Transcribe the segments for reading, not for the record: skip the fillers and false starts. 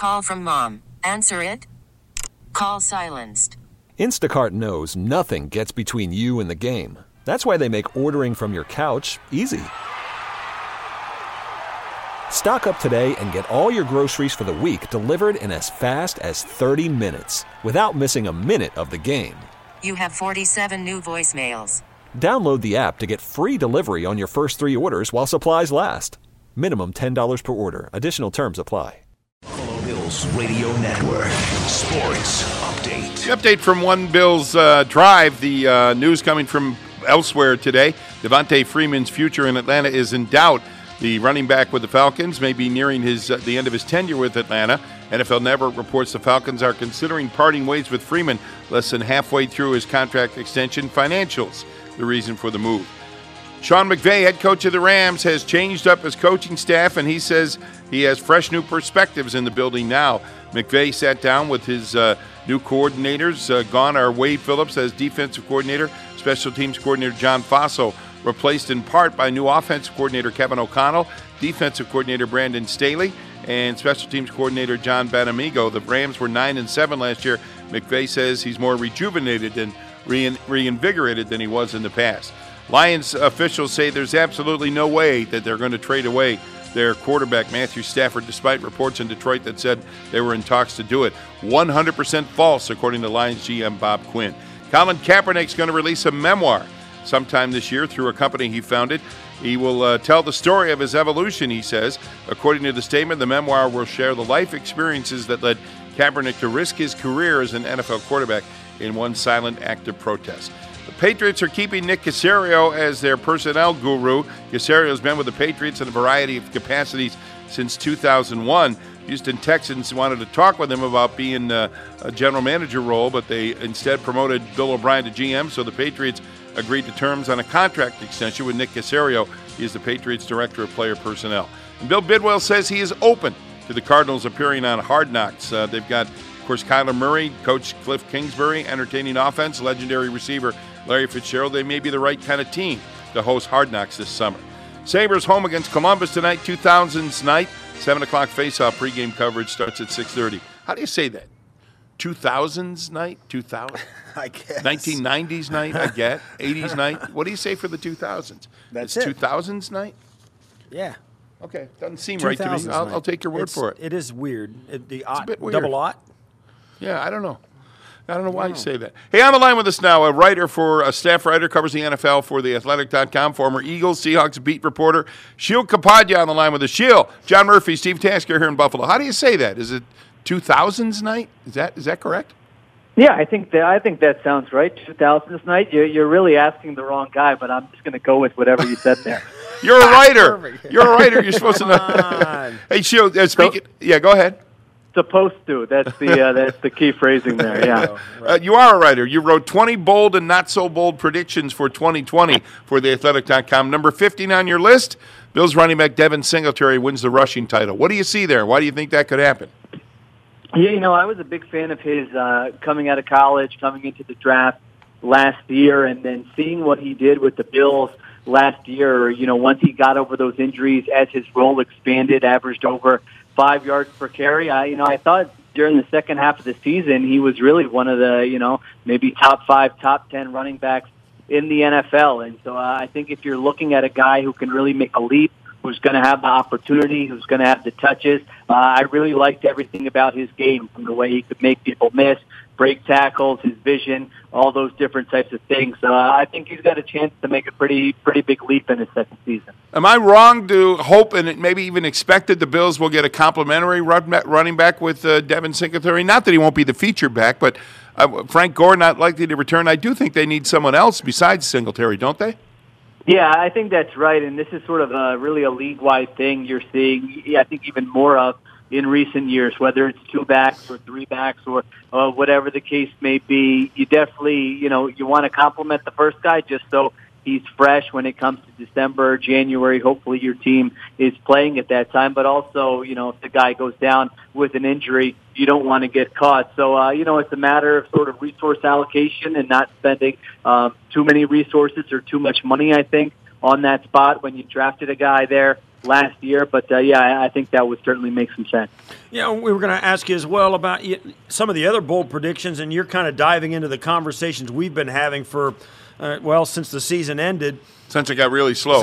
Call from mom. Answer it. Call silenced. Instacart knows nothing gets between you and the game. That's why they make ordering from your couch easy. Stock up today and get all your groceries for the week delivered in as fast as 30 minutes without missing a minute of the game. You have 47 new voicemails. Download the app to get free delivery on your first 3 orders while supplies last. Minimum $10 per order. Additional terms apply. Buffalo Bills Radio Network. Sports Update. The update from One Bills Drive. The news coming from elsewhere today. Devontae Freeman's future in Atlanta is in doubt. The running back with the Falcons may be nearing the end of his tenure with Atlanta. NFL Network reports the Falcons are considering parting ways with Freeman less than halfway through his contract extension. Financials, the reason for the move. Sean McVay, head coach of the Rams, has changed up his coaching staff, and he says he has fresh new perspectives in the building now. McVay sat down with his new coordinators. Gone are Wade Phillips as defensive coordinator, special teams coordinator John Faso, replaced in part by new offensive coordinator Kevin O'Connell, defensive coordinator Brandon Staley, and special teams coordinator John Banamigo. The Rams were 9-7 last year. McVay says he's more rejuvenated and reinvigorated than he was in the past. Lions officials say there's absolutely no way that they're going to trade away their quarterback, Matthew Stafford, despite reports in Detroit that said they were in talks to do it. 100% false, according to Lions GM Bob Quinn. Colin Kaepernick's going to release a memoir sometime this year through a company he founded. He will tell the story of his evolution, he says. According to the statement, the memoir will share the life experiences that led Kaepernick to risk his career as an NFL quarterback in one silent act of protest. The Patriots are keeping Nick Caserio as their personnel guru. Caserio has been with the Patriots in a variety of capacities since 2001. Houston Texans wanted to talk with him about being a general manager role, but they instead promoted Bill O'Brien to GM, so the Patriots agreed to terms on a contract extension with Nick Caserio. He is the Patriots' director of player personnel. And Bill Bidwell says he is open to the Cardinals appearing on Hard Knocks. They've got, of course, Kyler Murray, Coach Cliff Kingsbury, entertaining offense, legendary receiver Larry Fitzgerald. They may be the right kind of team to host Hard Knocks this summer. Sabres home against Columbus tonight, 2000s night. 7 o'clock face-off. Pregame coverage starts at 6:30. How do you say that? 2000s night? 2000? I guess. 1990s night, I get. 80s night. What do you say for the 2000s? That's it's it. 2000s night? Yeah. Okay. Doesn't seem right to me. I'll take your word for it. It is weird. It's a bit weird. Double aught? Yeah, I don't know. I don't know why you say that. Hey, on the line with us now, a staff writer, covers the NFL for TheAthletic.com, former Eagles, Seahawks beat reporter, Sheil Kapadia on the line with us. Sheil, John Murphy, Steve Tasker here in Buffalo. How do you say that? Is it 2000s night? Is that correct? Yeah, I think that sounds right. 2000s night. You're really asking the wrong guy, but I'm just going to go with whatever you said there. You're a writer. You're a writer. You're supposed to know. Hey, Sheil, speaking. Yeah, go ahead. Supposed to. That's the key phrasing there. Yeah. You are a writer. You wrote 20 bold and not so bold predictions for 2020 for TheAthletic.com. Number 15 on your list, Bills running back Devin Singletary wins the rushing title. What do you see there? Why do you think that could happen? Yeah, I was a big fan of his coming out of college, coming into the draft last year, and then seeing what he did with the Bills last year. Once he got over those injuries, as his role expanded, averaged over 5 yards per carry. I thought during the second half of the season he was really one of the, maybe top 5, top 10 running backs in the NFL. And so I think if you're looking at a guy who can really make a leap, who's going to have the opportunity, who's going to have the touches, I really liked everything about his game, from the way he could make people miss, break tackles, his vision, all those different types of things. I think he's got a chance to make a pretty big leap in his second season. Am I wrong to hope and maybe even expect that the Bills will get a complimentary running back with Devin Singletary? Not that he won't be the feature back, but Frank Gore not likely to return. I do think they need someone else besides Singletary, don't they? Yeah, I think that's right, and this is sort of really a league-wide thing you're seeing, I think, even more of in recent years, whether it's 2 backs or 3 backs or whatever the case may be. You definitely, you want to compliment the first guy just so he's fresh when it comes to December, January. Hopefully your team is playing at that time. But also, if the guy goes down with an injury, you don't want to get caught. So, it's a matter of sort of resource allocation and not spending too many resources or too much money, I think, on that spot when you drafted a guy there. last year. But, I think that would certainly make some sense. Yeah, we were going to ask you as well about some of the other bold predictions, and you're kind of diving into the conversations we've been having for, since the season ended. Since it got really slow.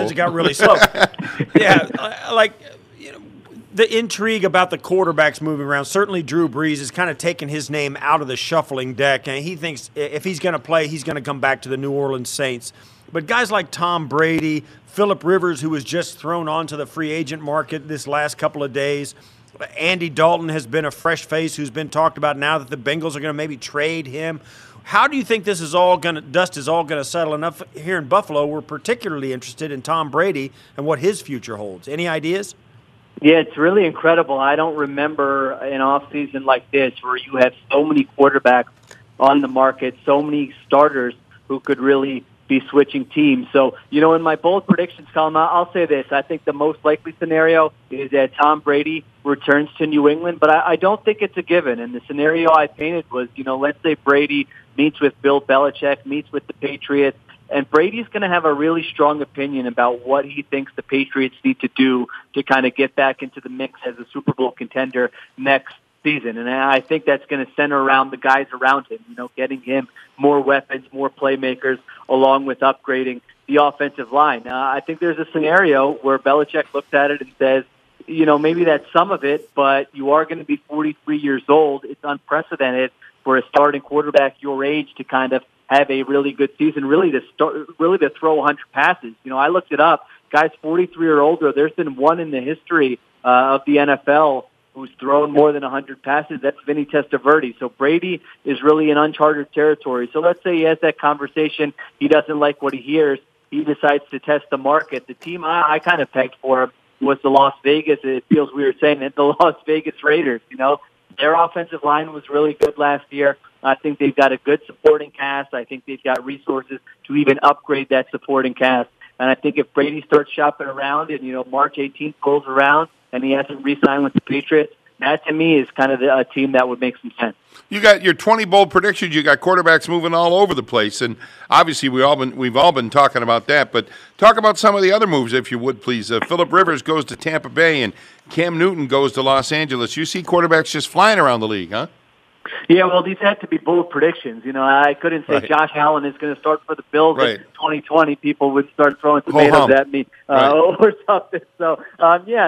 The intrigue about the quarterbacks moving around. Certainly Drew Brees has kind of taken his name out of the shuffling deck, and he thinks if he's going to play, he's going to come back to the New Orleans Saints. But guys like Tom Brady, Phillip Rivers, who was just thrown onto the free agent market this last couple of days, Andy Dalton has been a fresh face who's been talked about now that the Bengals are going to maybe trade him. How do you think dust is all going to settle? Enough here in Buffalo, we're particularly interested in Tom Brady and what his future holds. Any ideas? Yeah, it's really incredible. I don't remember an offseason like this where you have so many quarterbacks on the market, so many starters who could really be switching teams. So, in my bold predictions column, I'll say this. I think the most likely scenario is that Tom Brady returns to New England, but I don't think it's a given. And the scenario I painted was, let's say Brady meets with Bill Belichick, meets with the Patriots, and Brady's going to have a really strong opinion about what he thinks the Patriots need to do to kind of get back into the mix as a Super Bowl contender next season. And I think that's going to center around the guys around him, getting him more weapons, more playmakers, along with upgrading the offensive line. I think there's a scenario where Belichick looks at it and says, maybe that's some of it, but you are going to be 43 years old. It's unprecedented for a starting quarterback your age to kind of have a really good season, really to throw 100 passes. I looked it up. Guys 43 or older, there's been one in the history of the NFL who's thrown more than 100 passes. That's Vinny Testaverde. So Brady is really in uncharted territory. So let's say he has that conversation. He doesn't like what he hears. He decides to test the market. The team I kind of pegged for him was the Las Vegas. It feels weird saying it. The Las Vegas Raiders. Their offensive line was really good last year. I think they've got a good supporting cast. I think they've got resources to even upgrade that supporting cast. And I think if Brady starts shopping around and, March 18th rolls around and he hasn't re-signed with the Patriots, that to me is kind of a team that would make some sense. You got your 20 bold predictions. You got quarterbacks moving all over the place, and obviously we've all been talking about that. But talk about some of the other moves, if you would, please. Phillip Rivers goes to Tampa Bay, and Cam Newton goes to Los Angeles. You see quarterbacks just flying around the league, huh? Yeah, well, these had to be bold predictions. I couldn't say Josh Allen is going to start for the Bills in 2020. People would start throwing tomatoes at me or something. So, so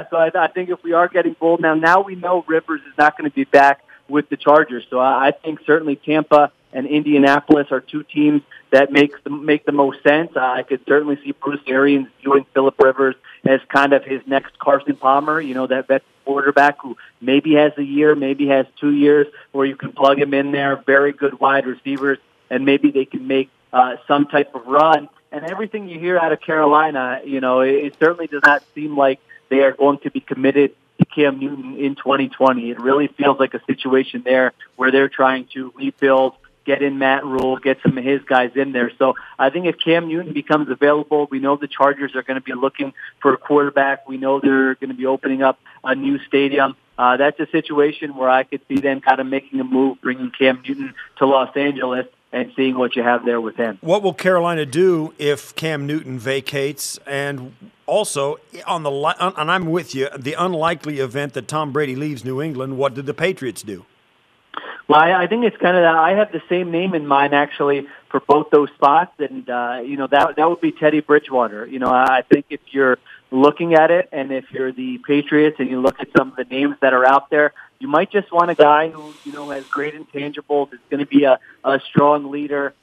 I think if we are getting bold now we know Rivers is not going to be back with the Chargers. So I think certainly Tampa and Indianapolis are two teams that make the most sense. I could certainly see Bruce Arians viewing Phillip Rivers as kind of his next Carson Palmer, that quarterback who maybe has a year, maybe has 2 years, where you can plug him in there, very good wide receivers, and maybe they can make some type of run. And everything you hear out of Carolina, it certainly does not seem like they are going to be committed to Cam Newton in 2020. It really feels like a situation there where they're trying to rebuild, get in Matt Rule, get some of his guys in there. So I think if Cam Newton becomes available, we know the Chargers are going to be looking for a quarterback. We know they're going to be opening up a new stadium. That's a situation where I could see them kind of making a move, bringing Cam Newton to Los Angeles and seeing what you have there with him. What will Carolina do if Cam Newton vacates? And also, and I'm with you, the unlikely event that Tom Brady leaves New England, what did the Patriots do? Well, I think it's kind of that. I have the same name in mind, actually, for both those spots, and, that would be Teddy Bridgewater. I think if you're looking at it, and if you're the Patriots and you look at some of the names that are out there, you might just want a guy who, has great intangibles, is going to be a strong leader,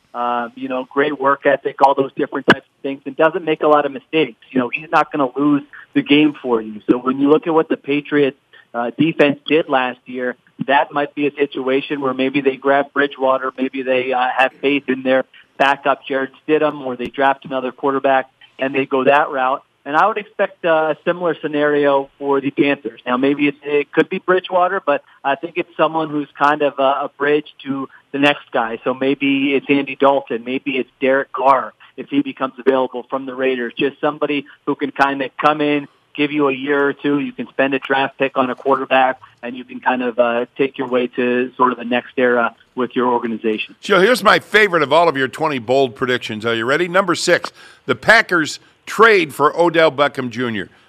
great work ethic, all those different types of things, and doesn't make a lot of mistakes. He's not going to lose the game for you. So when you look at what the Patriots defense did last year, that might be a situation where maybe they grab Bridgewater, maybe they have faith in their backup Jared Stidham, or they draft another quarterback and they go that route. And I would expect a similar scenario for the Panthers. Now, maybe it could be Bridgewater, but I think it's someone who's kind of a bridge to the next guy. So maybe it's Andy Dalton, maybe it's Derek Carr if he becomes available from the Raiders. Just somebody who can kind of come in, give you a year or two. You can spend a draft pick on a quarterback, and you can kind of take your way to sort of the next era with your organization. Joe, here's my favorite of all of your 20 bold predictions. Are you ready? Number 6, the Packers trade for Odell Beckham Jr.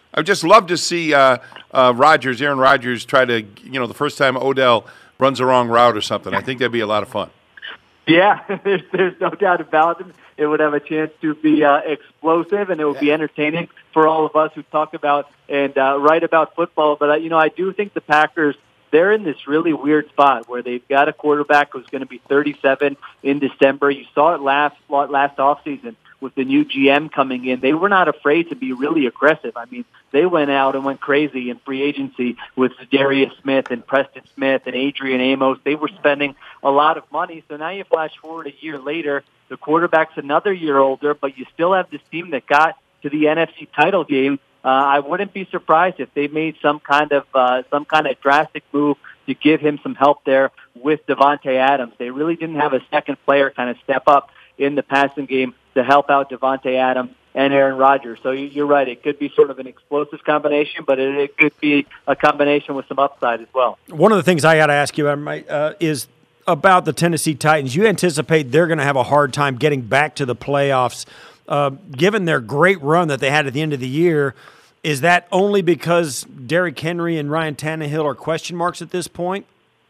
I would just love to see Aaron Rodgers, try to, the first time Odell runs the wrong route or something. I think that'd be a lot of fun. Yeah, there's no doubt about it. It would have a chance to be explosive, and it would be entertaining for all of us who talk about and write about football. But, I do think the Packers, they're in this really weird spot where they've got a quarterback who's going to be 37 in December. You saw it last offseason with the new GM coming in. They were not afraid to be really aggressive. I mean, they went out and went crazy in free agency with Darius Smith and Preston Smith and Adrian Amos. They were spending a lot of money. So now you flash forward a year later, the quarterback's another year older, but you still have this team that got to the NFC title game. I wouldn't be surprised if they made some kind of drastic move to give him some help there with Davante Adams. They really didn't have a second player kind of step up in the passing game to help out Davante Adams and Aaron Rodgers. So you're right. It could be sort of an explosive combination, but it could be a combination with some upside as well. One of the things I got to ask you about, is about the Tennessee Titans. You anticipate they're going to have a hard time getting back to the playoffs, given their great run that they had at the end of the year. Is that only because Derrick Henry and Ryan Tannehill are question marks at this point?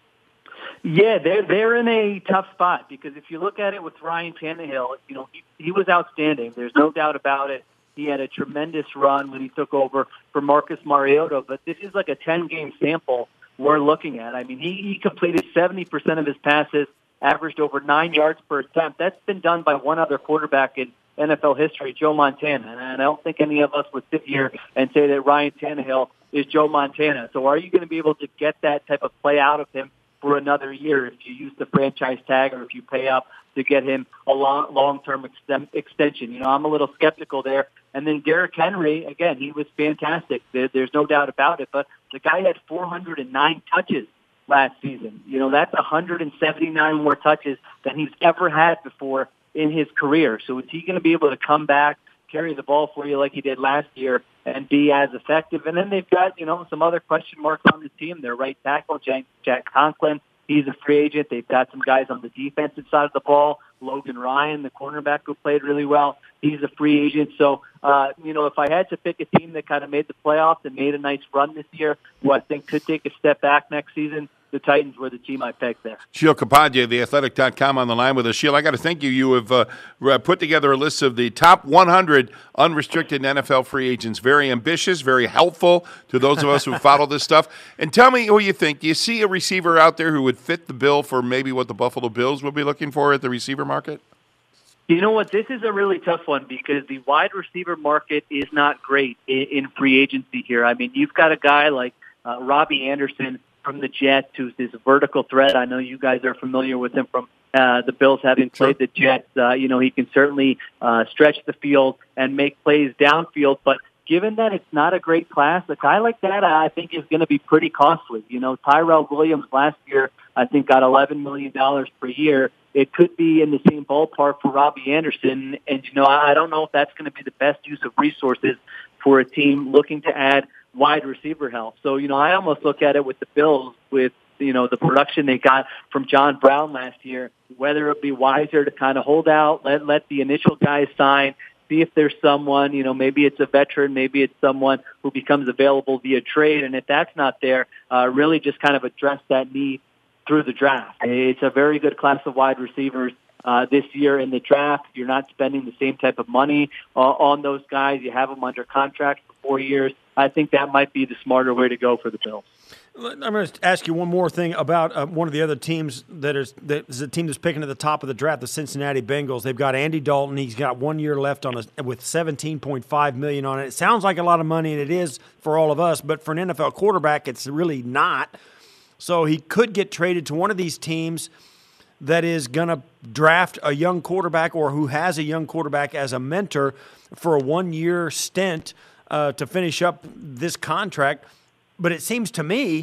Yeah, they're in a tough spot because if you look at it with Ryan Tannehill, he was outstanding. There's no doubt about it. He had a tremendous run when he took over for Marcus Mariota, but this is like a 10-game sample we're looking at. I mean, he completed 70% of his passes, averaged over 9 yards per attempt. That's been done by one other quarterback in NFL history, Joe Montana. And I don't think any of us would sit here and say that Ryan Tannehill is Joe Montana. So are you going to be able to get that type of play out of him for another year if you use the franchise tag or if you pay up to get him a long-term extension? I'm a little skeptical there. And then Derrick Henry, again, he was fantastic. There's no doubt about it. But the guy had 409 touches last season. That's 179 more touches than he's ever had before in his career. So is he going to be able to come back, carry the ball for you like he did last year, and be as effective? And then they've got, some other question marks on the team. Their right tackle, Jack Conklin, he's a free agent. They've got some guys on the defensive side of the ball. Logan Ryan, the cornerback who played really well, he's a free agent. So, if I had to pick a team that kind of made the playoffs and made a nice run this year, who I think could take a step back next season, the Titans were the team I picked there. Sheil Kapadia, theathletic.com, on the line with us. Sheil, I got to thank you. You have put together a list of the top 100 unrestricted NFL free agents. Very ambitious, very helpful to those of us who follow this stuff. And tell me who you think. Do you see a receiver out there who would fit the bill for maybe what the Buffalo Bills would be looking for at the receiver market? You know what? This is a really tough one because the wide receiver market is not great in free agency here. I mean, you've got a guy like Robbie Anderson from the Jets, who's this vertical threat. I know you guys are familiar with him from the Bills having played the Jets. He can certainly stretch the field and make plays downfield, but given that it's not a great class, a guy like that I think is going to be pretty costly. Tyrell Williams last year I think got $11 million per year. It could be in the same ballpark for Robbie Anderson, and I don't know if that's going to be the best use of resources for a team looking to add wide receiver help. So, I almost look at it with the Bills with, the production they got from John Brown last year, whether it be wiser to kind of hold out, let the initial guys sign, see if there's someone, maybe it's a veteran, maybe it's someone who becomes available via trade. And if that's not there, really just kind of address that need through the draft. It's a very good class of wide receivers this year in the draft. You're not spending the same type of money on those guys. You have them under contract for 4 years. I think that might be the smarter way to go for the Bills. I'm going to ask you one more thing about one of the other teams that is a team that's picking at the top of the draft, the Cincinnati Bengals. They've got Andy Dalton. He's got 1 year left with $17.5 million on it. It sounds like a lot of money, and it is for all of us, but for an NFL quarterback, it's really not. So he could get traded to one of these teams that is going to draft a young quarterback or who has a young quarterback as a mentor for a 1 year stint to finish up this contract. But it seems to me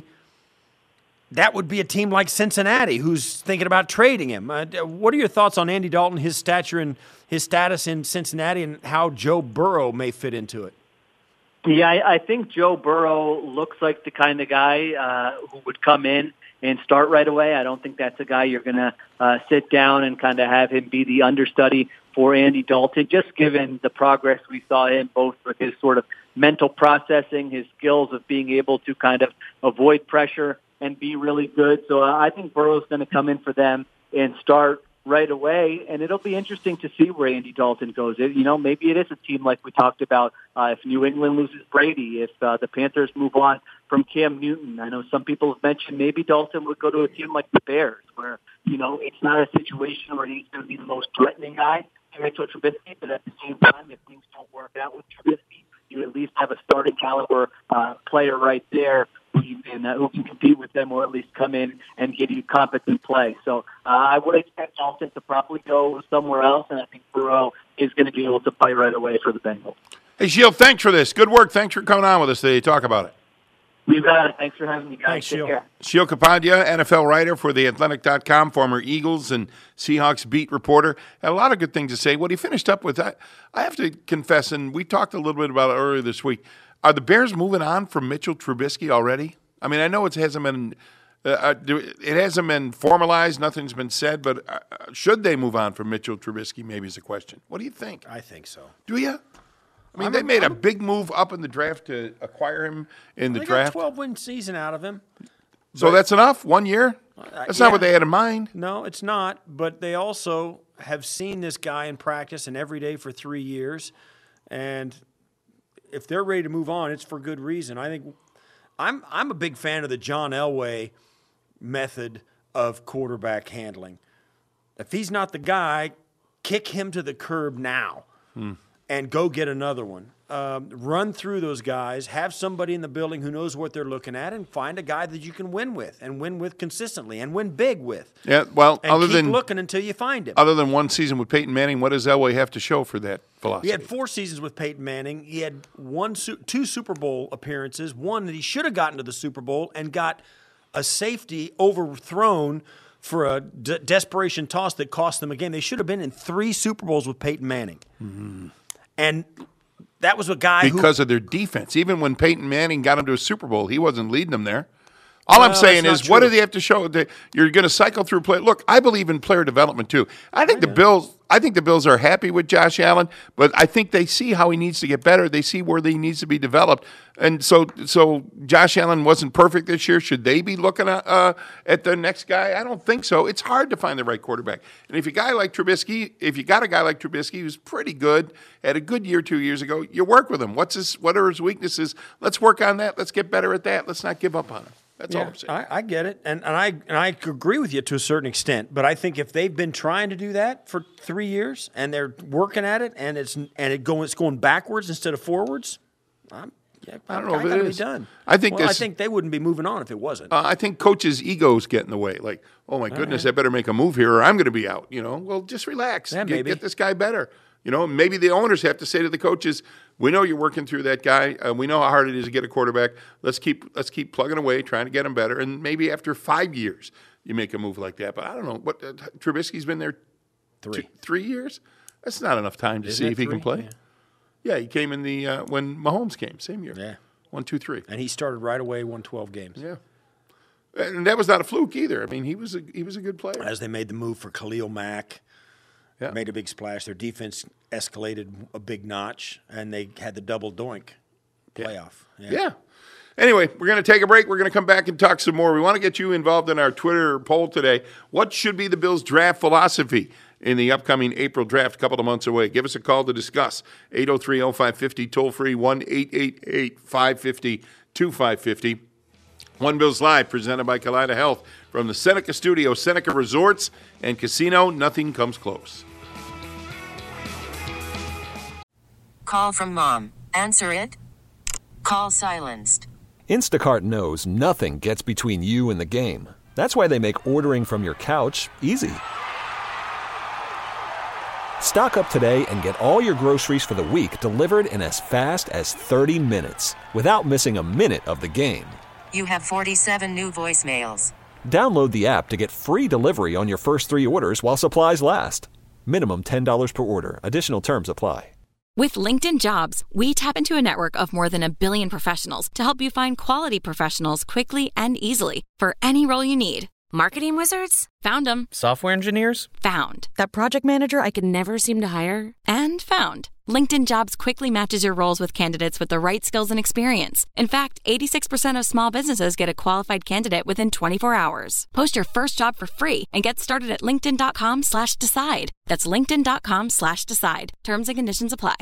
that would be a team like Cincinnati who's thinking about trading him. What are your thoughts on Andy Dalton, his stature and his status in Cincinnati, and how Joe Burrow may fit into it? Yeah, I think Joe Burrow looks like the kind of guy who would come in and start right away. I don't think that's a guy you're going to sit down and kind of have him be the understudy for Andy Dalton, just given the progress we saw him both with his sort of mental processing, his skills of being able to kind of avoid pressure and be really good. So I think Burrow's going to come in for them and start right away, and it'll be interesting to see where Andy Dalton goes. Maybe it is a team like we talked about if New England loses Brady, if the Panthers move on from Cam Newton. I know some people have mentioned maybe Dalton would go to a team like the Bears, where, it's not a situation where he's going to be the most threatening guy to Mitchell Trubisky, but at the same time, if things don't work out with Trubisky, you at least have a starting caliber player right there who can compete with them, or at least come in and give you competent play. So I would expect Dalton to probably go somewhere else, and I think Burrow is going to be able to play right away for the Bengals. Hey, Shield, thanks for this. Good work. Thanks for coming on with us today to talk about it. You got it. Thanks for having me, guys. Thanks, Shield. Shield Kapadia, NFL writer for TheAthletic.com, former Eagles and Seahawks beat reporter. Had a lot of good things to say. What he finished up with, I have to confess, and we talked a little bit about it earlier this week, are the Bears moving on from Mitchell Trubisky already? I mean, I know it hasn't been formalized, nothing's been said, but should they move on from Mitchell Trubisky, maybe is a question. What do you think? I think so. Do you? I mean, they made a big move up in the draft to acquire him in the draft. They got a 12-win season out of him. So that's enough? 1 year? That's not what they had in mind. No, it's not. But they also have seen this guy in practice and every day for 3 years. And if they're ready to move on, it's for good reason. I think I'm a big fan of the John Elway method of quarterback handling. If he's not the guy, kick him to the curb now. And go get another one. Run through those guys, have somebody in the building who knows what they're looking at, and find a guy that you can win with, and win with consistently, and win big with. Yeah, well, and keep looking until you find him. Other than one season with Peyton Manning, what does Elway have to show for that philosophy? He had 4 seasons with Peyton Manning. He had 2 Super Bowl appearances, one that he should have gotten to the Super Bowl and got a safety overthrown for a desperation toss that cost them a game. They should have been in 3 Super Bowls with Peyton Manning. Mm-hmm. And that was a guy because of their defense. Even when Peyton Manning got them to a Super Bowl, he wasn't leading them there. All I'm saying is, what do they have to show? You're going to cycle through play. Look, I believe in player development too. I think the Bills are happy with Josh Allen, but I think they see how he needs to get better. They see where he needs to be developed, and so Josh Allen wasn't perfect this year. Should they be looking at the next guy? I don't think so. It's hard to find the right quarterback, and if you got a guy like Trubisky, who's pretty good, had a good year 2 years ago, you work with him. What are his weaknesses? Let's work on that. Let's get better at that. Let's not give up on him. That's all I'm saying. I get it, and I agree with you to a certain extent. But I think if they've been trying to do that for 3 years and they're working at it, and it's going backwards instead of forwards, I don't know if it is. Be done. I think they wouldn't be moving on if it wasn't. I think coaches' egos get in the way. Like, oh my goodness, I better make a move here, or I'm going to be out. Well, just relax. Yeah, get this guy better. Maybe the owners have to say to the coaches, we know you're working through that guy. We know how hard it is to get a quarterback. Let's keep plugging away, trying to get him better. And maybe after 5 years, you make a move like that. But I don't know. Trubisky's been there 3 years? That's not enough time to see if he can play. Yeah, he came in when Mahomes came, same year. Yeah. 1, 2, 3. And he started right away, won 12 games. Yeah. And that was not a fluke either. I mean, he was a good player. As they made the move for Khalil Mack. Yeah. Made a big splash. Their defense escalated a big notch, and they had the double doink playoff. Yeah. Anyway, we're going to take a break. We're going to come back and talk some more. We want to get you involved in our Twitter poll today. What should be the Bills' draft philosophy in the upcoming April draft, a couple of months away? Give us a call to discuss. 803-0550, toll-free, 1-888-550-2550. One Bills Live, presented by Kaleida Health. From the Seneca Studio, Seneca Resorts and Casino, nothing comes close. Call from mom. Answer it. Call silenced. Instacart knows nothing gets between you and the game. That's why they make ordering from your couch easy. Stock up today and get all your groceries for the week delivered in as fast as 30 minutes without missing a minute of the game. You have 47 new voicemails. Download the app to get free delivery on your first 3 orders while supplies last. Minimum $10 per order. Additional terms apply. With LinkedIn Jobs, we tap into a network of more than 1 billion professionals to help you find quality professionals quickly and easily for any role you need. Marketing wizards? Found them. Software engineers? Found. That project manager I could never seem to hire? And found. LinkedIn Jobs quickly matches your roles with candidates with the right skills and experience. In fact, 86% of small businesses get a qualified candidate within 24 hours. Post your first job for free and get started at linkedin.com/decide. That's linkedin.com/decide. Terms and conditions apply.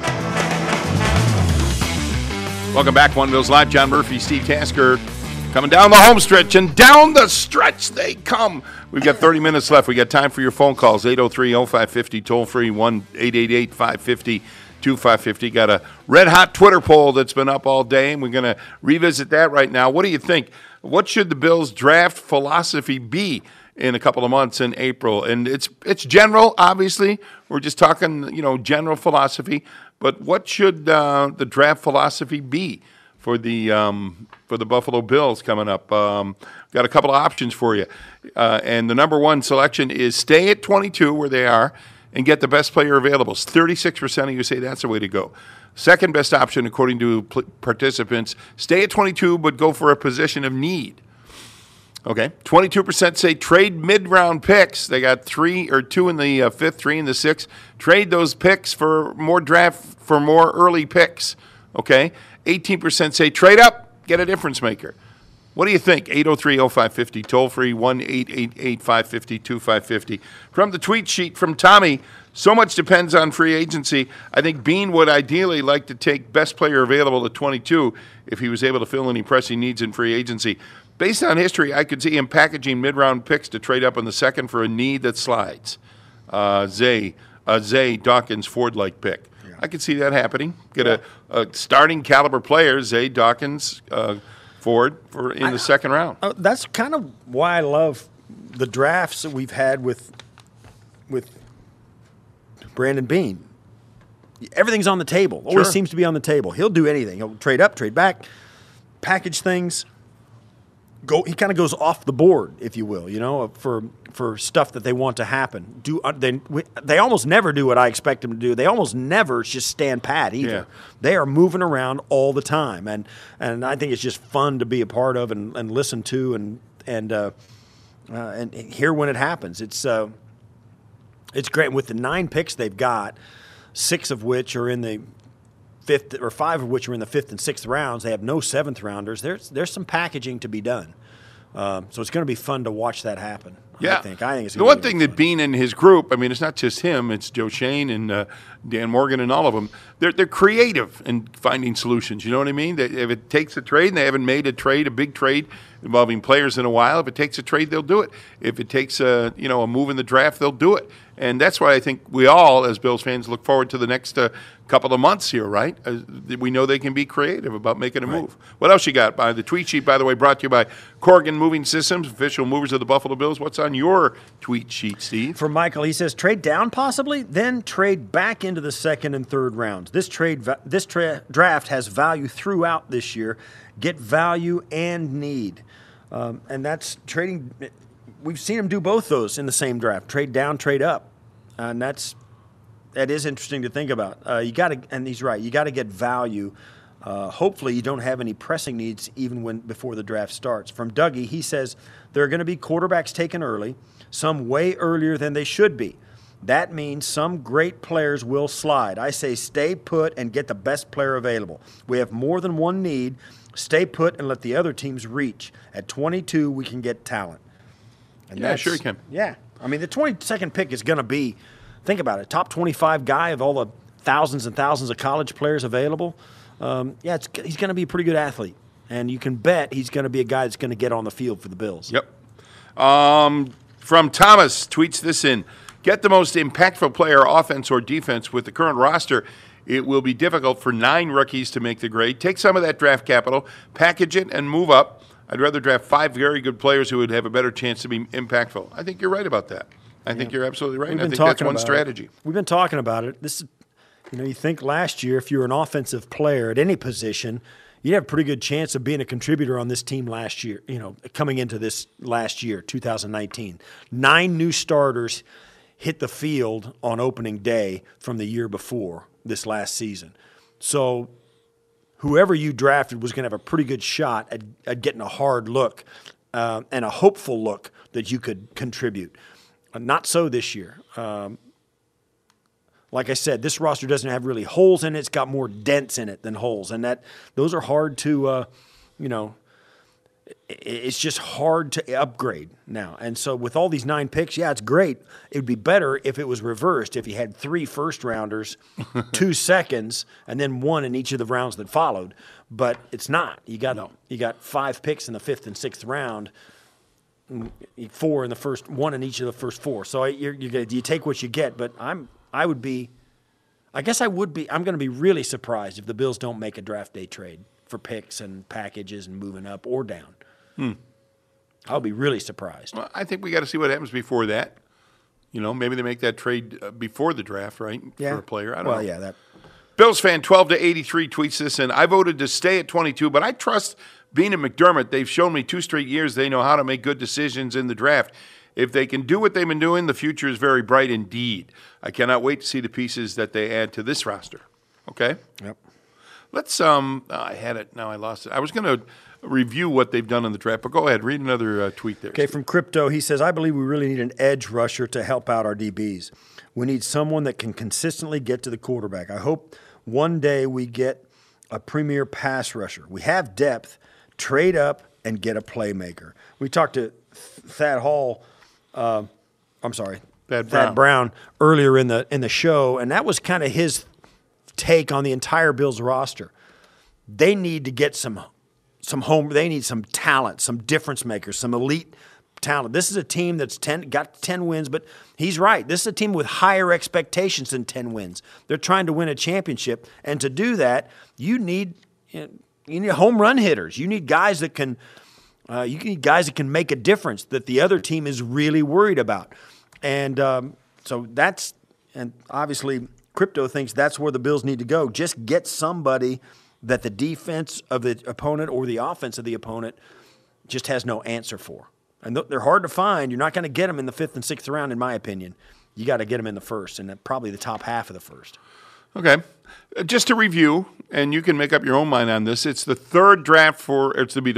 Welcome back, One Bills Live. John Murphy, Steve Tasker, coming down the home stretch, and down the stretch they come. We've got 30 minutes left. We got time for your phone calls. 803-0550, toll free, 1-888-550-2550. Got a red-hot Twitter poll that's been up all day, and we're going to revisit that right now. What do you think? What should the Bills' draft philosophy be in a couple of months in April? And it's general, obviously. We're just talking, general philosophy. But what should the draft philosophy be for the Buffalo Bills coming up? Got a couple of options for you. And the number one selection is stay at 22 where they are and get the best player available. 36% of you say that's the way to go. Second best option, according to participants, stay at 22 but go for a position of need. Okay, 22% say trade mid-round picks. They got 2 in the fifth, 3 in the sixth. Trade those picks for more early picks. Okay, 18% say trade up, get a difference maker. What do you think? 803-0550, toll free, 1-888-550-2550. From the tweet sheet from Tommy, so much depends on free agency. I think Bean would ideally like to take best player available at 22 if he was able to fill any pressing needs in free agency. Based on history, I could see him packaging mid-round picks to trade up in the second for a need that slides. Zay Dawkins Ford-like pick. Yeah. I could see that happening. Get a starting caliber player, Zay Dawkins Ford, in the second round. That's kind of why I love the drafts that we've had with Brandon Bean. Everything's on the table. Always seems to be on the table. He'll do anything. He'll trade up, trade back, package things. He kind of goes off the board, if you will, for stuff that they want to happen. They almost never do what I expect them to do. They almost never just stand pat either. Yeah. They are moving around all the time, and I think it's just fun to be a part of and listen to and hear when it happens. It's great. With the 9 picks they've got, 6 of which are in the fifth, or 5 of which are in the 5th and 6th rounds. They have no 7th rounders. There's some packaging to be done. So it's going to be fun to watch that happen. Yeah. I think it's the one thing that Bean and his group, it's not just him, it's Joe Shane and Dan Morgan and all of them. They're creative in finding solutions. You know what I mean? If it takes a trade, and they haven't made a big trade involving players in a while, if it takes a trade, they'll do it. If it takes a move in the draft, they'll do it. And that's why I think we all, as Bills fans, look forward to the next couple of months here, right? We know they can be creative about making a move. What else you got? The tweet sheet, by the way, brought to you by Corrigan Moving Systems, official movers of the Buffalo Bills. What's on your tweet sheet, Steve? For Michael, he says trade down possibly, then trade back into the 2nd and 3rd rounds. This draft has value throughout this year. Get value and need. And that's trading. We've seen him do both those in the same draft, trade down, trade up. And that is interesting to think about. You got to, and he's right. You got to get value. Hopefully, you don't have any pressing needs even before the draft starts. From Dougie, he says there are going to be quarterbacks taken early, some way earlier than they should be. That means some great players will slide. I say stay put and get the best player available. We have more than one need. Stay put and let the other teams reach. At 22, we can get talent. And sure you can. Yeah. The 22nd pick is going to be, think about it, top 25 guy of all the thousands and thousands of college players available. He's going to be a pretty good athlete. And you can bet he's going to be a guy that's going to get on the field for the Bills. Yep. From Thomas, tweets this in. Get the most impactful player, offense or defense. With the current roster, it will be difficult for 9 rookies to make the grade. Take some of that draft capital, package it, and move up. I'd rather draft 5 very good players who would have a better chance to be impactful. I think you're right about that. I think you're absolutely right. I think that's one strategy. We've been talking about it. This is, you think last year, if you were an offensive player at any position, you'd have a pretty good chance of being a contributor on this team last year, coming into this last year, 2019. 9 new starters hit the field on opening day from the year before. this last season. So whoever you drafted was going to have a pretty good shot at getting a hard look and a hopeful look that you could contribute. Not so this year. Like I said, this roster doesn't have really holes in it. It's got more dents in it than holes. And those are hard to, it's just hard to upgrade now. And so with all these 9 picks, yeah, it's great. It would be better if it was reversed, if you had 3 first-rounders, 2 seconds, and then 1 in each of the rounds that followed. But it's not. You got 5 picks in the 5th and 6th round, 4 in the first, 1 in each of the first 4. So you take what you get. But I'm going to be really surprised if the Bills don't make a draft day trade for picks and packages and moving up or down. I'll be really surprised. Well, I think we got to see what happens before that. Maybe they make that trade before the draft, right? Yeah. For a player. I don't know. Well, yeah, that. Bills fan 12-83 tweets this, and I voted to stay at 22, but I trust Beane and McDermott. They've shown me 2 straight years they know how to make good decisions in the draft. If they can do what they've been doing, the future is very bright indeed. I cannot wait to see the pieces that they add to this roster. Okay? Yep. Let's, I had it, now I lost it. I was going to review what they've done in the draft, but go ahead, read another tweet there. Okay, from Crypto, he says, I believe we really need an edge rusher to help out our DBs. We need someone that can consistently get to the quarterback. I hope one day we get a premier pass rusher. We have depth, trade up, and get a playmaker. We talked to Thad Brown earlier in the show, and that was kind of his take on the entire Bills roster. They need to get some they need some talent, some difference makers, some elite talent. This is a team that's got 10 wins, but he's right. This is a team with higher expectations than 10 wins. They're trying to win a championship, and to do that, you need home run hitters. You need guys that can make a difference that the other team is really worried about. And so and obviously Crypto thinks that's where the Bills need to go. Just get somebody that the defense of the opponent or the offense of the opponent just has no answer for. And they're hard to find. You're not going to get them in the 5th and 6th round, in my opinion. You got to get them in the first, and probably the top half of the first. Okay. Just to review, and you can make up your own mind on this, it's the 4th draft for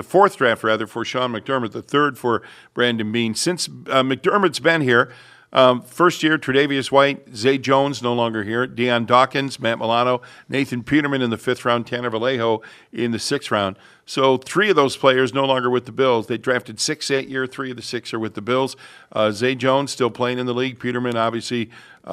Sean McDermott, the 3rd for Brandon Beane. Since McDermott's been here, first year, Tre'Davious White, Zay Jones, no longer here, Deion Dawkins, Matt Milano, Nathan Peterman in the 5th round, Tanner Vallejo in the 6th round. So 3 of those players no longer with the Bills. They drafted 6 that year. 3 of the 6 are with the Bills. Zay Jones still playing in the league. Peterman, obviously,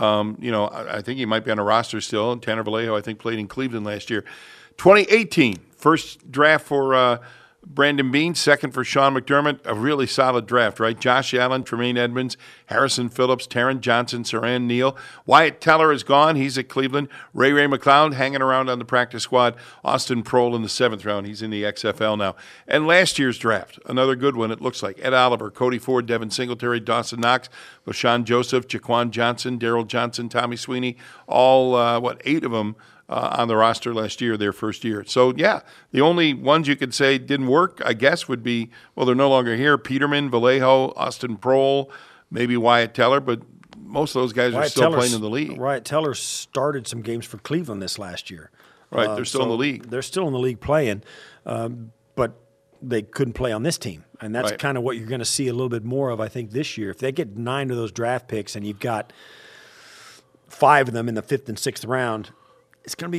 I think he might be on a roster still. And Tanner Vallejo, I think, played in Cleveland last year. 2018, first draft for Brandon Beane, 2nd for Sean McDermott. A really solid draft, right? Josh Allen, Tremaine Edmonds, Harrison Phillips, Taron Johnson, Saran Neal. Wyatt Teller is gone. He's at Cleveland. Ray McLeod hanging around on the practice squad. Austin Proehl in the 7th round. He's in the XFL now. And last year's draft, another good one, it looks like. Ed Oliver, Cody Ford, Devin Singletary, Dawson Knox, LaShawn Joseph, Jaquan Johnson, Daryl Johnson, Tommy Sweeney, all, 8 of them on the roster last year, their first year. So, yeah, the only ones you could say didn't work, I guess, would be, well, they're no longer here, Peterman, Vallejo, Austin Proehl, maybe Wyatt Teller, but most of those guys are still playing in the league. Wyatt Teller started some games for Cleveland this last year. Right, they're still in the league. They're still in the league playing, but they couldn't play on this team. And that's kind of what you're going to see a little bit more of, I think, this year. If they get 9 of those draft picks and you've got 5 of them in the 5th and 6th round, it's going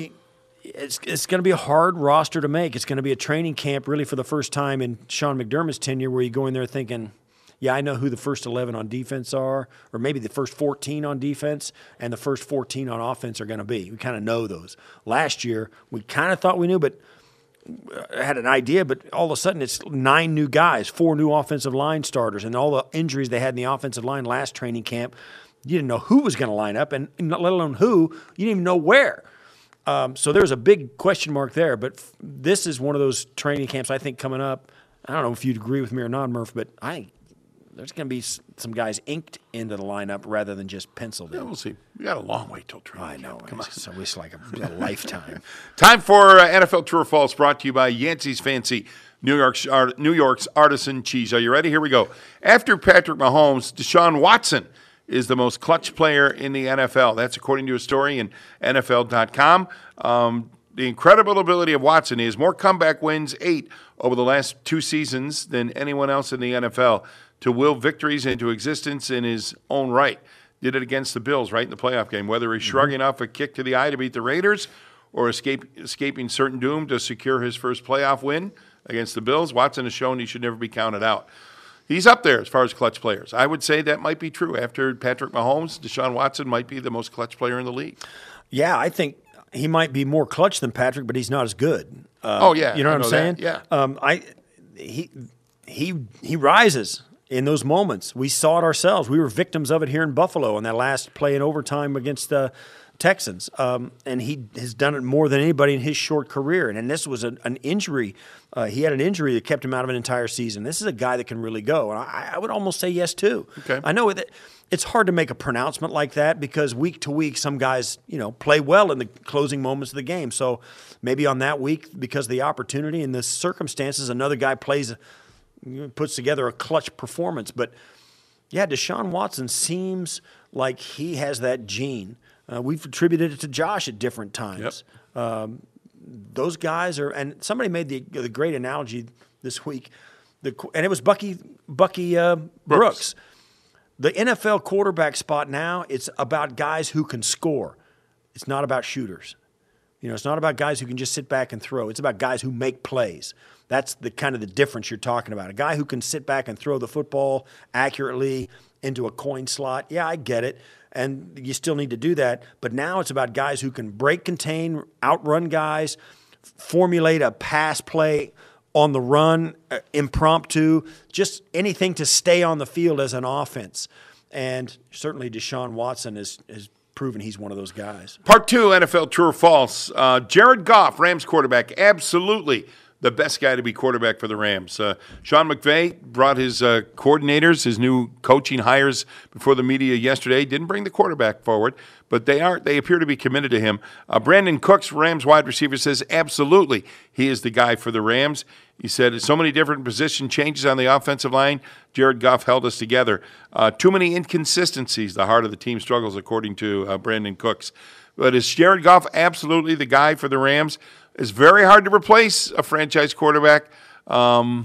to be a hard roster to make. It's going to be a training camp really for the first time in Sean McDermott's tenure where you go in there thinking, yeah, I know who the first 11 on defense are, or maybe the first 14 on defense and the first 14 on offense are going to be. We kind of know those. Last year, we kind of thought we knew, but had an idea, but all of a sudden it's 9 new guys, 4 new offensive line starters, and all the injuries they had in the offensive line last training camp. You didn't know who was going to line up, and let alone who. You didn't even know where. So there's a big question mark there, but this is one of those training camps I think coming up. I don't know if you'd agree with me or not, Murph, but I think there's going to be some guys inked into the lineup rather than just penciled in. Yeah, we'll see. We got a long way till training camp. I know. Come on. So it's like a lifetime. Time for NFL True or False, brought to you by Yancey's Fancy, New York's artisan cheese. Are you ready? Here we go. After Patrick Mahomes, Deshaun Watson is the most clutch player in the NFL. That's according to a story in NFL.com. The incredible ability of Watson. He has more comeback wins, 8 over the last 2 seasons, than anyone else in the NFL, to will victories into existence in his own right. Did it against the Bills, right, in the playoff game. Whether he's shrugging off a kick to the eye to beat the Raiders or escaping certain doom to secure his first playoff win against the Bills, Watson has shown he should never be counted out. He's up there as far as clutch players. I would say that might be true. After Patrick Mahomes, Deshaun Watson might be the most clutch player in the league. Yeah, I think he might be more clutch than Patrick, but he's not as good. You know what I'm saying? That. Yeah. He rises in those moments. We saw it ourselves. We were victims of it here in Buffalo on that last play in overtime against the Texans. And he has done it more than anybody in his short career. And this was an injury. He had an injury that kept him out of an entire season. This is a guy that can really go. And I would almost say yes, too. Okay. I know that it's hard to make a pronouncement like that because week to week, some guys, play well in the closing moments of the game. So maybe on that week, because of the opportunity and the circumstances, another guy puts together a clutch performance. But, yeah, Deshaun Watson seems like he has that gene. We've attributed it to Josh at different times. Yep. Those guys are – and somebody made the great analogy this week, and it was Bucky Brooks. The NFL quarterback spot now, it's about guys who can score. It's not about shooters. It's not about guys who can just sit back and throw. It's about guys who make plays. That's the kind of the difference you're talking about. A guy who can sit back and throw the football accurately into a coin slot. Yeah, I get it. And you still need to do that. But now it's about guys who can break, contain, outrun guys, formulate a pass play on the run, impromptu, just anything to stay on the field as an offense. And certainly Deshaun Watson has proven he's one of those guys. Part 2, NFL True or False. Jared Goff, Rams quarterback, absolutely the best guy to be quarterback for the Rams. Sean McVay brought his coordinators, his new coaching hires before the media yesterday. Didn't bring the quarterback forward, but they appear to be committed to him. Brandon Cooks, Rams wide receiver, says absolutely he is the guy for the Rams. He said, so many different position changes on the offensive line. Jared Goff held us together. Too many inconsistencies. The heart of the team struggles, according to Brandon Cooks. But is Jared Goff absolutely the guy for the Rams? It's very hard to replace a franchise quarterback. I'm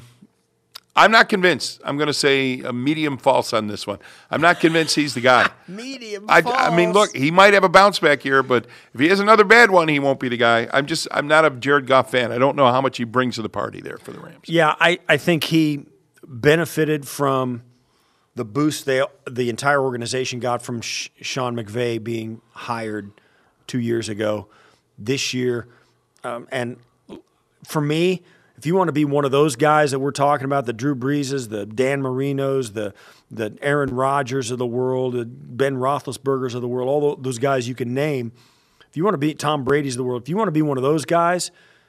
not convinced. I'm going to say a medium false on this one. I'm not convinced he's the guy. Medium false. I mean, look, he might have a bounce back here, but if he has another bad one, he won't be the guy. I'm not a Jared Goff fan. I don't know how much he brings to the party there for the Rams. Yeah, I think he benefited from the boost the entire organization got from Sean McVay being hired 2 years ago. This year, and for me, if you want to be one of those guys that we're talking about, the Drew Breeses, the Dan Marinos, the Aaron Rodgers of the world, the Ben Roethlisbergers of the world, all those guys you can name, if you want to be Tom Brady's of the world, if you want to be one of those guys,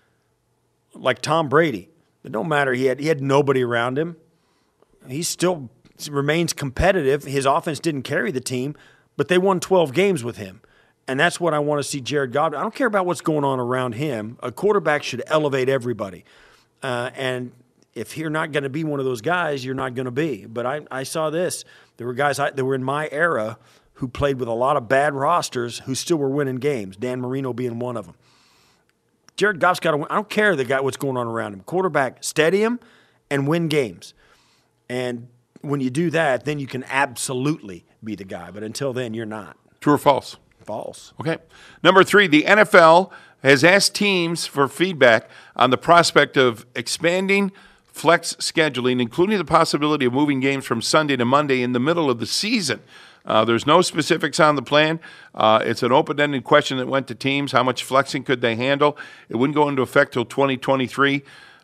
like Tom Brady, it don't matter. He had nobody around him. He still remains competitive. His offense didn't carry the team, but they won 12 games with him. And that's what I want to see Jared Goff. I don't care about what's going on around him. A quarterback should elevate everybody. And if you're not going to be one of those guys, you're not going to be. But I saw this. There were guys that were in my era who played with a lot of bad rosters who still were winning games, Dan Marino being one of them. Jared Goff's got to win. I don't care what's going on around him. Quarterback, steady him and win games. And when you do that, then you can absolutely be the guy. But until then, you're not. True or false? False. Okay. Number 3, the NFL has asked teams for feedback on the prospect of expanding flex scheduling, including the possibility of moving games from Sunday to Monday in the middle of the season. There's no specifics on the plan. It's an open-ended question that went to teams. How much flexing could they handle? It wouldn't go into effect till 2023.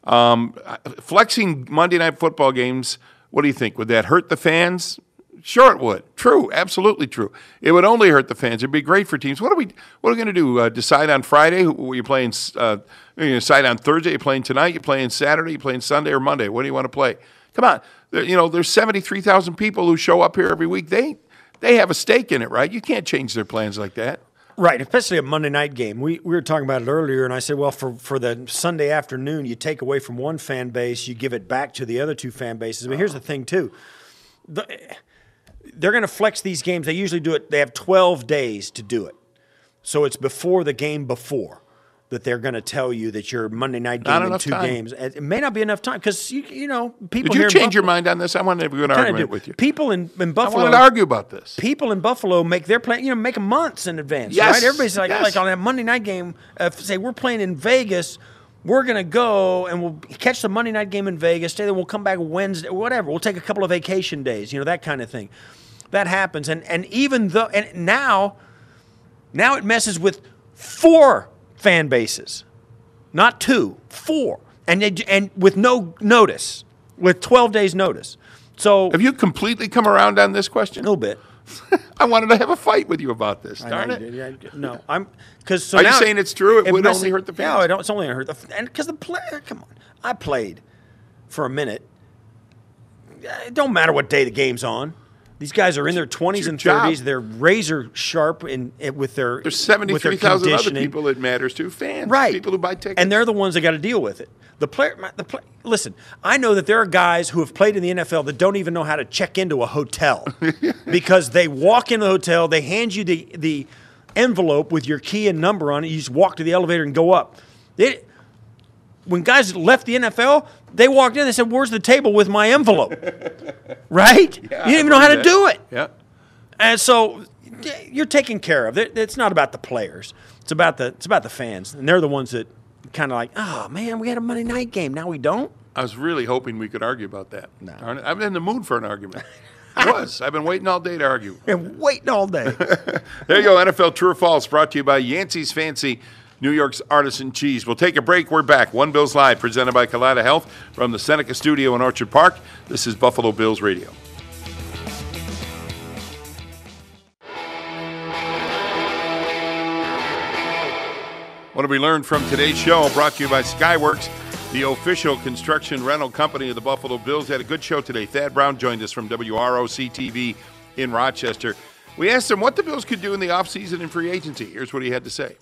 Flexing Monday Night Football games, what do you think? Would that hurt the fans? Sure, it would. True, absolutely true. It would only hurt the fans. It'd be great for teams. What are we going to do? Decide on Friday? Who are you playing? You're going to decide on Thursday. You're playing tonight. You're playing Saturday. You're playing Sunday or Monday. What do you want to play? Come on. There's 73,000 people who show up here every week. They have a stake in it, right? You can't change their plans like that. Right, especially a Monday night game. We were talking about it earlier, and I said, well, for the Sunday afternoon, you take away from one fan base, you give it back to the other two fan bases. But here's the thing, too. they're going to flex these games. They usually do it. They have 12 days to do it. So it's before the game before that they're going to tell you that your Monday night game in 2 games. It may not be enough time because, you know, people Did you change your mind on this? I wanted to have a good argument with you. People in Buffalo. I wanted to argue about this. People in Buffalo make their plan, make them months in advance, yes, right? Everybody's like yes. on that Monday night game, say we're playing in Vegas, we're going to go and we'll catch the Monday night game in Vegas, stay there, we'll come back Wednesday, whatever. We'll take a couple of vacation days, that kind of thing. That happens. And even though, and now it messes with 4 fan bases. Not 2, 4, and with no notice, with 12 days notice. So have you completely come around on this question? A little bit. I wanted to have a fight with you about this. Darn it! No, I'm because. So are now you saying it's true? It would only hurt the fans. No, it's only going to hurt the and because the player. Come on, I played for a minute. It don't matter what day the game's on. These guys are in their 20s and 30s. They're razor sharp with their. There's 73,000 other people it matters to. Fans, right? People who buy tickets, and they're the ones that got to deal with it. The player. Listen, I know that there are guys who have played in the NFL that don't even know how to check into a hotel because they walk in the hotel, they hand you the envelope with your key and number on it. You just walk to the elevator and go up. When guys left the NFL, they walked in. They said, "Where's the table with my envelope?" Right? Yeah, you didn't even know how to do it. Yeah. And so you're taken care of. It's not about the players. It's about the fans, and they're the ones that kind of like, "Oh man, we had a Monday night game. Now we don't." I was really hoping we could argue about that. No. I'm in the mood for an argument. I was. I've been waiting all day to argue. And waiting all day. There you go. NFL True or False brought to you by Yancey's Fancy, New York's artisan cheese. We'll take a break. We're back. One Bills Live, presented by Kaleida Health from the Seneca Studio in Orchard Park. This is Buffalo Bills Radio. What have we learned from today's show? Brought to you by Skyworks, the official construction rental company of the Buffalo Bills. Had a good show today. Thad Brown joined us from WROC-TV in Rochester. We asked him what the Bills could do in the offseason and free agency. Here's what he had to say.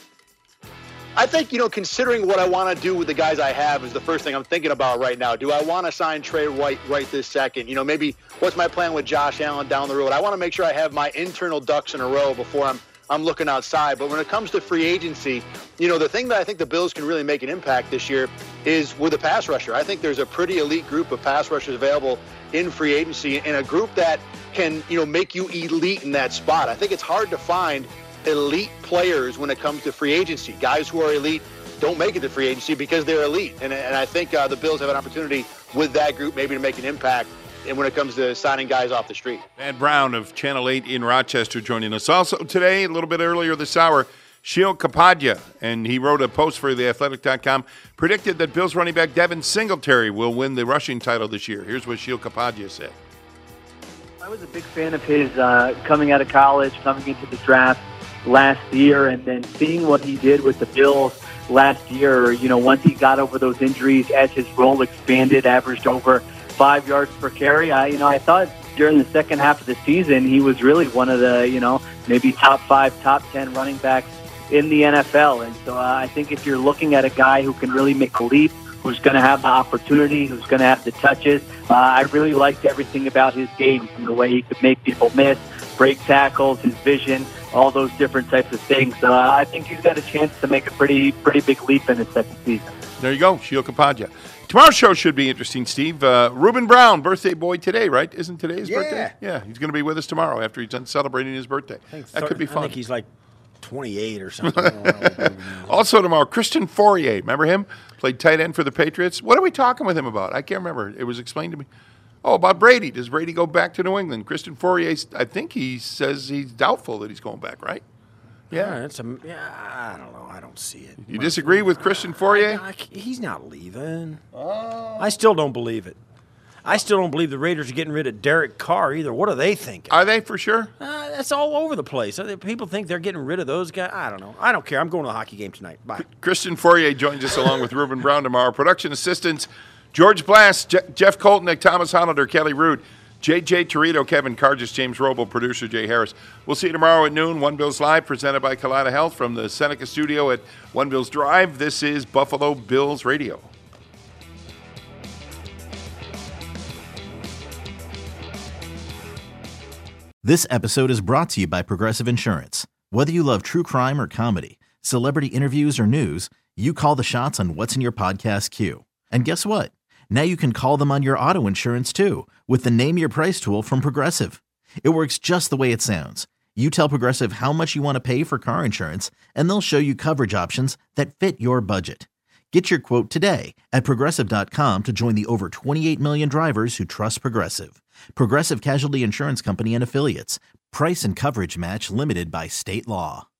I think, considering what I want to do with the guys I have is the first thing I'm thinking about right now. Do I want to sign Trey White right this second? Maybe what's my plan with Josh Allen down the road? I want to make sure I have my internal ducks in a row before I'm looking outside. But when it comes to free agency, the thing that I think the Bills can really make an impact this year is with a pass rusher. I think there's a pretty elite group of pass rushers available in free agency and a group that can, make you elite in that spot. I think it's hard to find elite players when it comes to free agency. Guys who are elite don't make it to free agency because they're elite. And I think the Bills have an opportunity with that group maybe to make an impact and when it comes to signing guys off the street. Thad Brown of Channel 8 in Rochester joining us. Also today, a little bit earlier this hour, Sheil Kapadia, and he wrote a post for theathletic.com, predicted that Bills running back Devin Singletary will win the rushing title this year. Here's what Sheil Kapadia said. I was a big fan of his coming out of college, coming into the draft last year, and then seeing what he did with the Bills last year, once he got over those injuries, as his role expanded, averaged over 5 yards per carry. I thought during the second half of the season, he was really one of the, maybe top 5, top 10 running backs in the NFL. And so I think if you're looking at a guy who can really make a leap, who's going to have the opportunity, who's going to have the touches, I really liked everything about his game, from the way he could make people miss, break tackles, his vision, all those different types of things. I think he's got a chance to make a pretty big leap in his second season. There you go, Sheil Kapadia. Tomorrow's show should be interesting, Steve. Ruben Brown, birthday boy today, right? Isn't today his birthday? Yeah, he's going to be with us tomorrow after he's done celebrating his birthday. That could be fun. I think he's like 28 or something. Also tomorrow, Christian Fourier. Remember him? Played tight end for the Patriots. What are we talking with him about? I can't remember. It was explained to me. Oh, about Brady. Does Brady go back to New England? Christian Fourier, I think he says he's doubtful that he's going back, right? Yeah. I don't know. I don't see it. You disagree with Christian Fourier? He's not leaving. I still don't believe it. I still don't believe the Raiders are getting rid of Derek Carr either. What are they thinking? Are they for sure? That's all over the place. People think they're getting rid of those guys. I don't know. I don't care. I'm going to a hockey game tonight. Bye. Christian Fourier joins us along with Ruben Brown tomorrow. Production assistants, George Blast, Jeff Koltnick, Thomas Hollander, Kelly Root, J.J. Torito, Kevin Cargis, James Roble, producer Jay Harris. We'll see you tomorrow at noon. One Bills Live, presented by Kaleida Health from the Seneca Studio at One Bills Drive. This is Buffalo Bills Radio. This episode is brought to you by Progressive Insurance. Whether you love true crime or comedy, celebrity interviews or news, you call the shots on what's in your podcast queue. And guess what? Now you can call them on your auto insurance too with the Name Your Price tool from Progressive. It works just the way it sounds. You tell Progressive how much you want to pay for car insurance, and they'll show you coverage options that fit your budget. Get your quote today at Progressive.com to join the over 28 million drivers who trust Progressive. Progressive Casualty Insurance Company and Affiliates. Price and coverage match limited by state law.